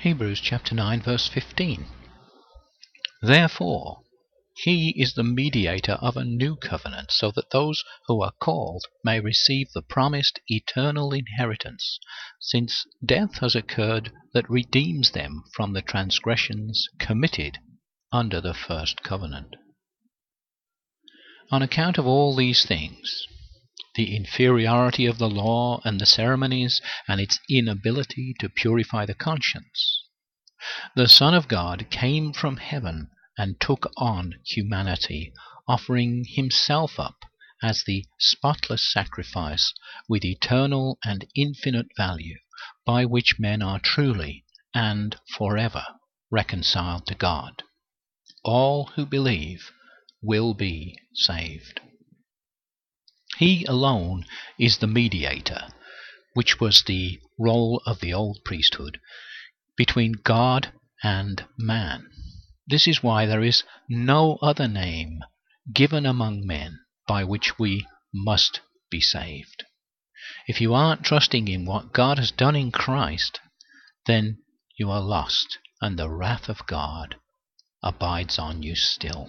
Hebrews chapter 9 verse 15. Therefore, he is the mediator of a new covenant, so that those who are called may receive the promised eternal inheritance, since death has occurred that redeems them from the transgressions committed under the first covenant. On account of all these things, the inferiority of the law and the ceremonies, and its inability to purify the conscience, the Son of God came from heaven and took on humanity, offering himself up as the spotless sacrifice with eternal and infinite value, by which men are truly and forever reconciled to God. All who believe will be saved. He alone is the mediator, which was the role of the old priesthood, between God and man. This is why there is no other name given among men by which we must be saved. If you aren't trusting in what God has done in Christ, then you are lost, and the wrath of God abides on you still.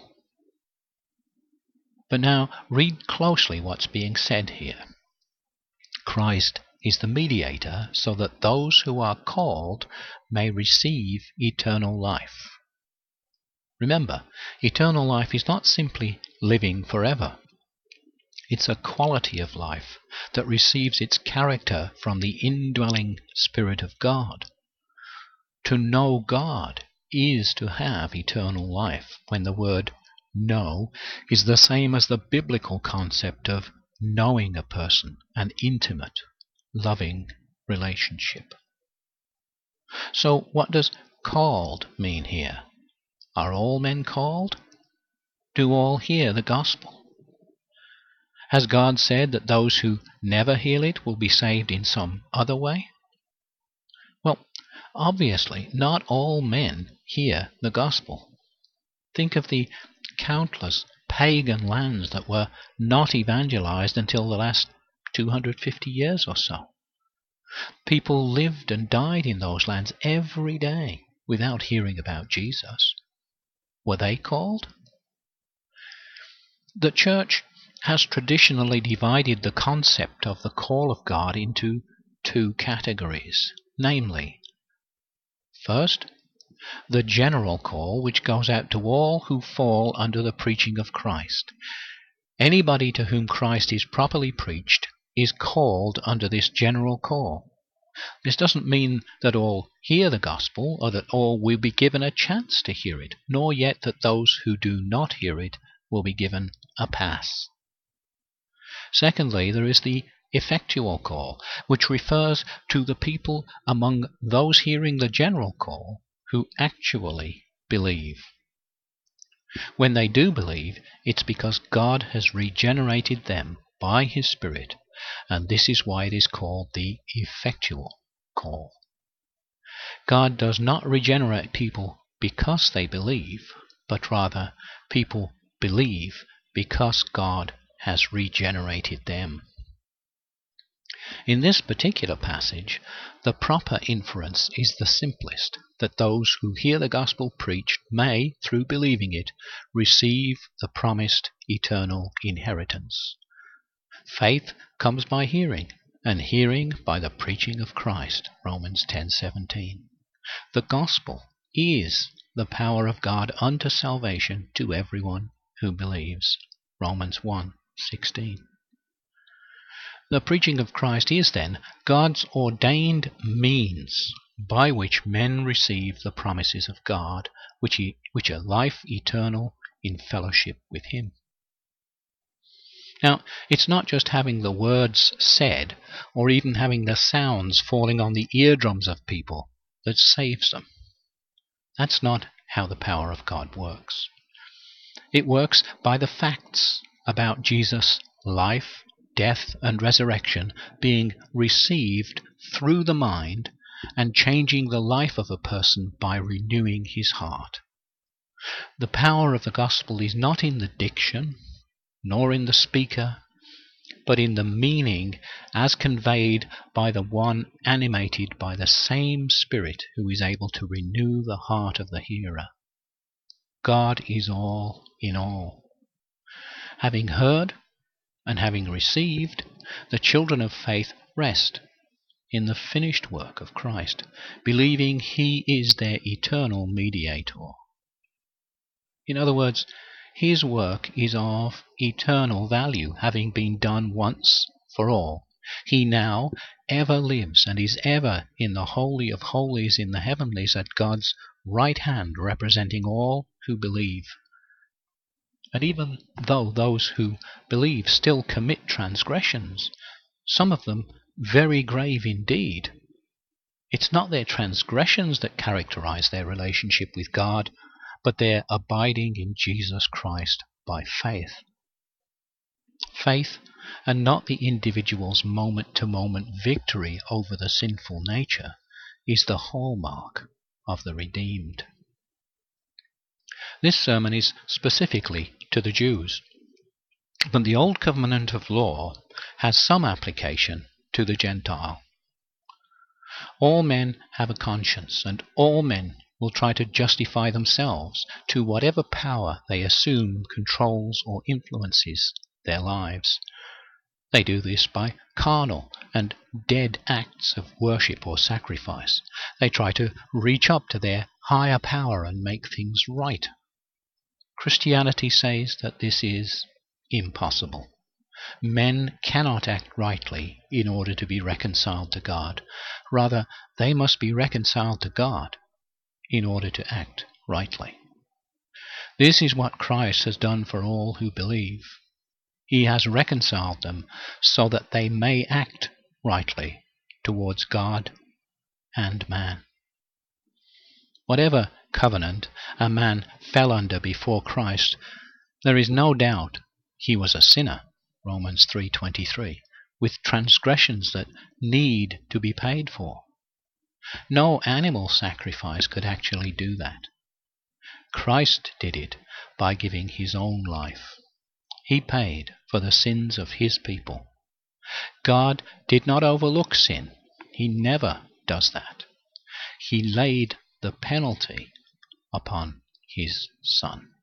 But now read closely what's being said here. Christ is the mediator so that those who are called may receive eternal life. Remember, eternal life is not simply living forever. It's a quality of life that receives its character from the indwelling Spirit of God. To know God is to have eternal life, when the word know is the same as the biblical concept of knowing a person, an intimate, loving relationship. So what does called mean here? Are all men called? Do all hear the gospel? Has God said that those who never hear it will be saved in some other way? Well, obviously, not all men hear the gospel. Think of the countless pagan lands that were not evangelized until the last 250 years or so. People lived and died in those lands every day without hearing about Jesus. Were they called? The church has traditionally divided the concept of the call of God into two categories, namely, first, the general call, which goes out to all who fall under the preaching of Christ. Anybody to whom Christ is properly preached is called under this general call. This doesn't mean that all hear the gospel, or that all will be given a chance to hear it, nor yet that those who do not hear it will be given a pass. Secondly, there is the effectual call, which refers to the people among those hearing the general call who actually believe. When they do believe, it's because God has regenerated them by His Spirit, and this is why it is called the effectual call. God does not regenerate people because they believe, but rather people believe because God has regenerated them. In this particular passage, the proper inference is the simplest, that those who hear the gospel preached may, through believing it, receive the promised eternal inheritance. Faith comes by hearing, and hearing by the preaching of Christ, Romans 10:17. The gospel is the power of God unto salvation to everyone who believes, Romans 1:16. The preaching of Christ is then God's ordained means by which men receive the promises of God, which are life eternal in fellowship with Him. Now, it's not just having the words said, or even having the sounds falling on the eardrums of people that saves them. That's not how the power of God works. It works by the facts about Jesus' life, death, and resurrection being received through the mind and changing the life of a person by renewing his heart. The power of the gospel is not in the diction, nor in the speaker, but in the meaning as conveyed by the one animated by the same Spirit who is able to renew the heart of the hearer. God is all in all. Having heard and having received, the children of faith rest in the finished work of Christ, believing he is their eternal mediator. In other words, his work is of eternal value, having been done once for all. He now ever lives and is ever in the Holy of Holies in the heavenlies at God's right hand, representing all who believe. And even though those who believe still commit transgressions, some of them very grave indeed, it's not their transgressions that characterize their relationship with God, but their abiding in Jesus Christ by faith. Faith, and not the individual's moment-to-moment victory over the sinful nature, is the hallmark of the redeemed. This sermon is specifically to the Jews, but the Old Covenant of law has some application to the Gentile. All men have a conscience, and all men will try to justify themselves to whatever power they assume controls or influences their lives. They do this by carnal and dead acts of worship or sacrifice. They try to reach up to their higher power and make things right. Christianity says that this is impossible. Men cannot act rightly in order to be reconciled to God. Rather, they must be reconciled to God in order to act rightly. This is what Christ has done for all who believe. He has reconciled them so that they may act rightly towards God and man. Whatever covenant a man fell under before Christ, there is no doubt he was a sinner, Romans 3:23, with transgressions that need to be paid for. No animal sacrifice could actually do that. Christ did it by giving his own life. He paid for the sins of his people. God did not overlook sin. He never does that. He laid the penalty upon his Son.